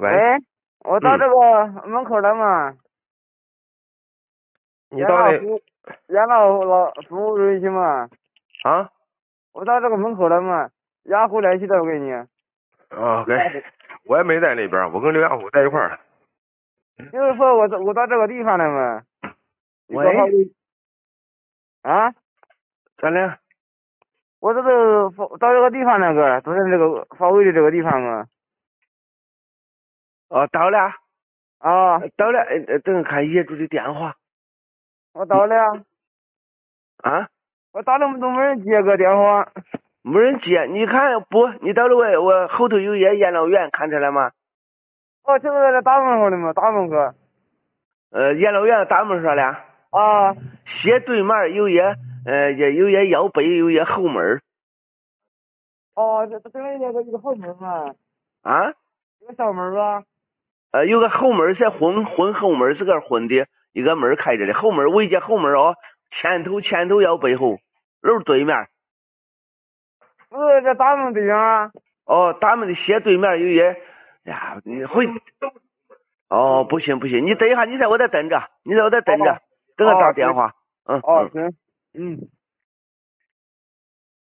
喂， 喂，我到这个门口了嘛， 你到底养老服务中心嘛， 啊？ 我到这个门口了嘛，雅虎联系的我给你， 啊，给，我也没在那边，我跟刘亚虎在一块儿。 就是说我到这个地方了嘛，一个法喂， 律啊， 咋的？ 我到这个地方那个，就是这个法委的这个地方嘛， 哦，到了， 啊， 到了，等看业主的电话我到了呀， 啊， 我打那么多没人接个电话， 没人接。你看不？你到了我后头有些养老院，看出来吗？ 我就是在这大门口的嘛，大门口， 养老院大门上了， 啊， 斜对面有也有些腰背，有些后门哦，这边一个后门嘛， 啊。 一个小门吧， 有个后门是混后门，是个混的，一个门开着的，后门围着后门哦，前头要背后，楼对面。 不是这大门对面啊， 哦，大门的斜对面有些，呀，你会，哦，不行，你等一下，你在我这等着，等我哦， 打电话， 哦，行，嗯。